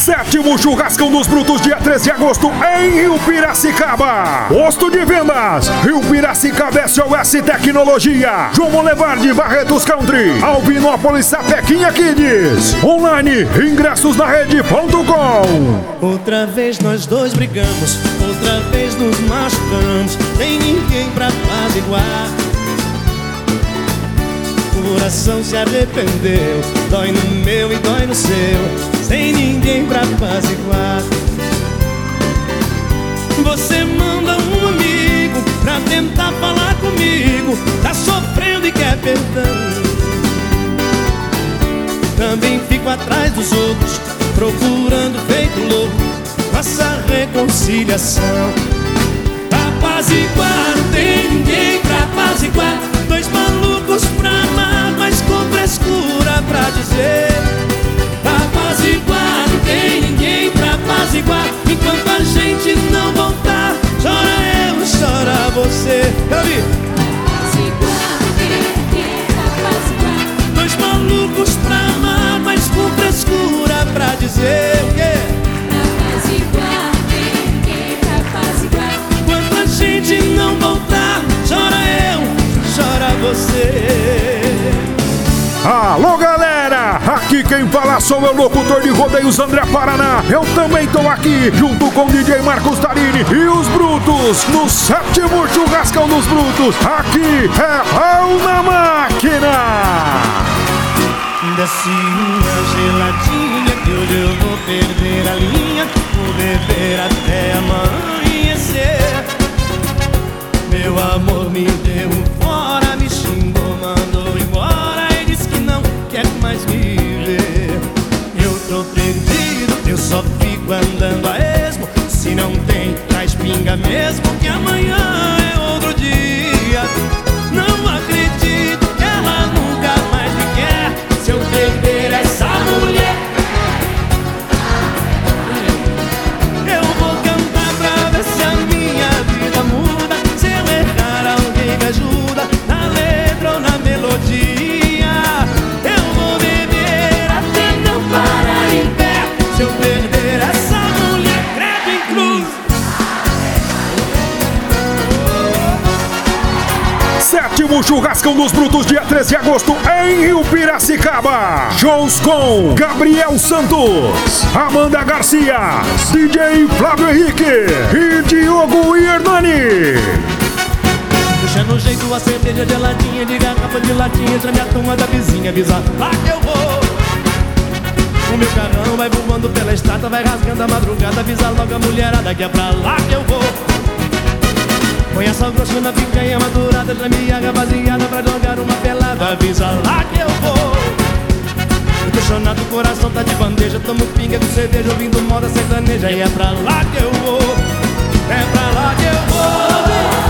Sétimo Churrascão dos Brutos, dia 13 de agosto, em Rio Piracicaba. Posto de vendas, Rio Piracicaba SOS Tecnologia, João Monlevade, Barretos Country, Albinópolis, Sapequinha Kids. Online, ingressos na rede.com. Outra vez nós dois brigamos, outra vez nos machucamos, sem ninguém pra apaziguar. O coração se arrependeu, dói no meu e dói no seu, sem ninguém pra apaziguar. Você manda um amigo pra tentar falar comigo, tá sofrendo e quer perdão. Também fico atrás dos outros, procurando feito louco nossa reconciliação. Apaziguar, não tem ninguém pra apaziguar. Dois malucos pra amar, mas com frescura pra dizer. Apaziguar, não tem ninguém pra apaziguar. Enquanto a gente não voltar, chora eu, chora você. Eu vi. Apaziguar, não tem ninguém pra apaziguar. Dois malucos pra amar, mas com frescura pra dizer o quê? Apaziguar, não tem ninguém pra apaziguar. Enquanto a gente não voltar, chora eu, chora você. Alô, galera! Aqui quem fala sou eu, locutor de rodeios André Paraná. Eu também tô aqui, junto com o DJ Marcos Tarini e os Brutos, no sétimo Churrascão dos Brutos. Aqui é pau na máquina! Desce uma geladinha que hoje eu vou perder a linha. Vou beber até amanhecer. Meu amor me deu fora, me xingou, mandou embora e disse que não quer mais me ver. Eu tô perdido, eu só fico andando a esmo. Se não tem, traz pinga mesmo, que amanhã é outro dia. Não acredito que ela nunca mais me quer. Se eu perder essa mulher, eu vou cantar pra ver se a minha vida muda. Se eu errar, alguém me ajuda, na letra ou na melodia. Eu vou beber até não parar em pé. Se eu perder essa mulher, credo em cruz. Sétimo Churrascão dos Brutos, dia 13 de agosto, em Rio Piracicaba. Shows com Gabriel Santos, Amanda Garcia, DJ Flávio Henrique e Diogo Hernani. Puxa no jeito a cerveja geladinha, de garrafa de latinha, entra minha turma da vizinha, avisa lá que eu vou. O meu carrão vai voando pela estrada, vai rasgando a madrugada, avisa logo a mulherada que é pra lá que eu vou. Põe a sal grosso na picanha madurada, já me rapaziada pra jogar uma pelada, avisa lá que eu vou. Apaixonado, o coração tá de bandeja, tomo pinga de cerveja, ouvindo moda sertaneja, e é pra lá que eu vou, é pra lá que eu vou.